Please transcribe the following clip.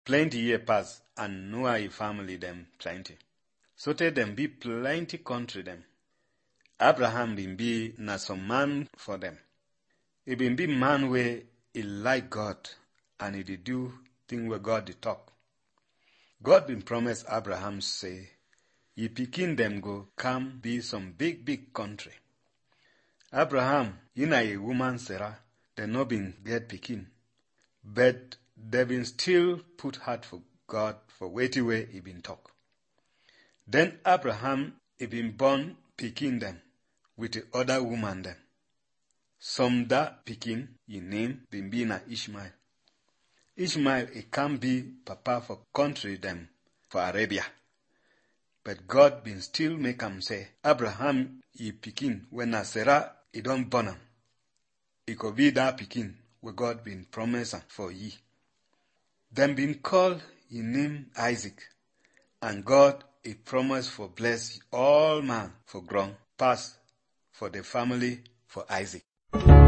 Plenty year pass, and Noah e family them plenty. So tey them be plenty country them. Abraham been be na some man for them. He been be man where he like God and he did do thing where God did talk. God been promise Abraham say, ye pikin them go come be some big country. Abraham, na a woman Sarah, they no been get pikin. But they been still put heart for God for waiting way he been talk. Then Abraham he been born pikin them with the other woman them. Some that pikin he name been be na Ishmael. Ishmael he can be papa for country them for Arabia. But God been still make him say, Abraham he pikin when na Sarah he don't born him. He could be that pikin where God been promised for ye. Them been called he name Isaac. And God he promised for bless all man for ground pass for the family for Isaac.